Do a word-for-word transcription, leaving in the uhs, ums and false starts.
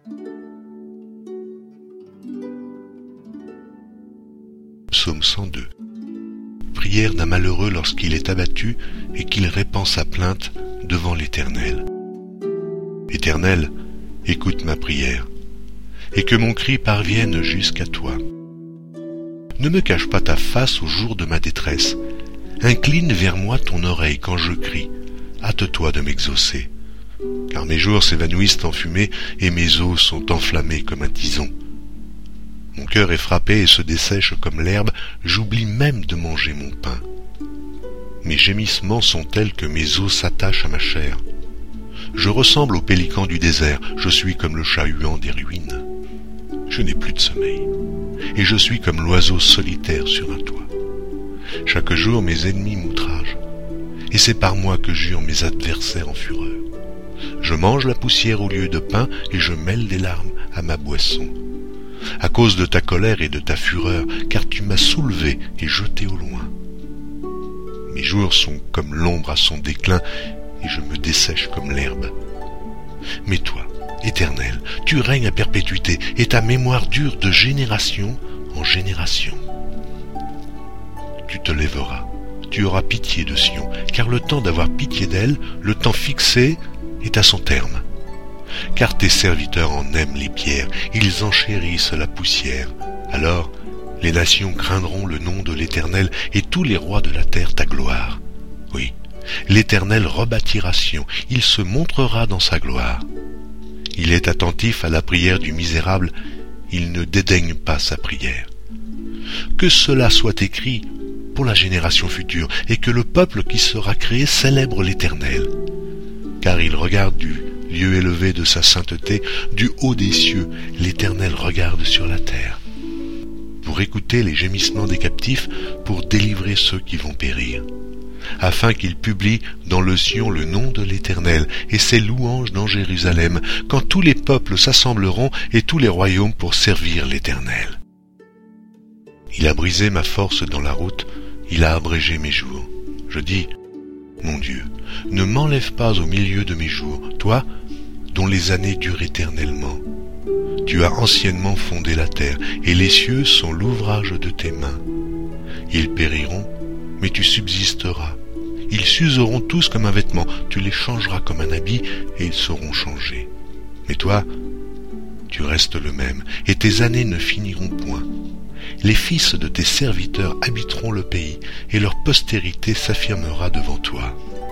Psaume cent deux. Prière d'un malheureux lorsqu'il est abattu et qu'il répand sa plainte devant l'Éternel. Éternel, écoute ma prière, et que mon cri parvienne jusqu'à toi. Ne me cache pas ta face au jour de ma détresse. Incline vers moi ton oreille quand je crie. Hâte-toi de m'exaucer. Car mes jours s'évanouissent en fumée et mes os sont enflammés comme un tison. Mon cœur est frappé et se dessèche comme l'herbe, j'oublie même de manger mon pain. Mes gémissements sont tels que mes os s'attachent à ma chair. Je ressemble au pélican du désert, je suis comme le chat huant des ruines. Je n'ai plus de sommeil, et je suis comme l'oiseau solitaire sur un toit. Chaque jour mes ennemis m'outragent, et c'est par moi que jurent mes adversaires en fureur. Je mange la poussière au lieu de pain, et je mêle des larmes à ma boisson. À cause de ta colère et de ta fureur, car tu m'as soulevé et jeté au loin. Mes jours sont comme l'ombre à son déclin, et je me dessèche comme l'herbe. Mais toi, Éternel, tu règnes à perpétuité, et ta mémoire dure de génération en génération. Tu te lèveras, tu auras pitié de Sion, car le temps d'avoir pitié d'elle, le temps fixé, est à son terme. Car tes serviteurs en aiment les pierres, ils enchérissent la poussière. Alors, les nations craindront le nom de l'Éternel, et tous les rois de la terre ta gloire. Oui, l'Éternel rebâtira Sion, il se montrera dans sa gloire. Il est attentif à la prière du misérable, il ne dédaigne pas sa prière. Que cela soit écrit pour la génération future, et que le peuple qui sera créé célèbre l'Éternel. Car il regarde du lieu élevé de sa sainteté, du haut des cieux, l'Éternel regarde sur la terre. Pour écouter les gémissements des captifs, pour délivrer ceux qui vont périr, afin qu'il publie dans le Sion le nom de l'Éternel et ses louanges dans Jérusalem, quand tous les peuples s'assembleront et tous les royaumes pour servir l'Éternel. Il a brisé ma force dans la route, il a abrégé mes jours. Je dis, mon Dieu, ne m'enlève pas au milieu de mes jours, toi, dont les années durent éternellement. Tu as anciennement fondé la terre, et les cieux sont l'ouvrage de tes mains. Ils périront, mais tu subsisteras. Ils s'useront tous comme un vêtement, tu les changeras comme un habit, et ils seront changés. Mais toi, tu restes le même, et tes années ne finiront point. Les fils de tes serviteurs habiteront le pays, et leur postérité s'affirmera devant toi.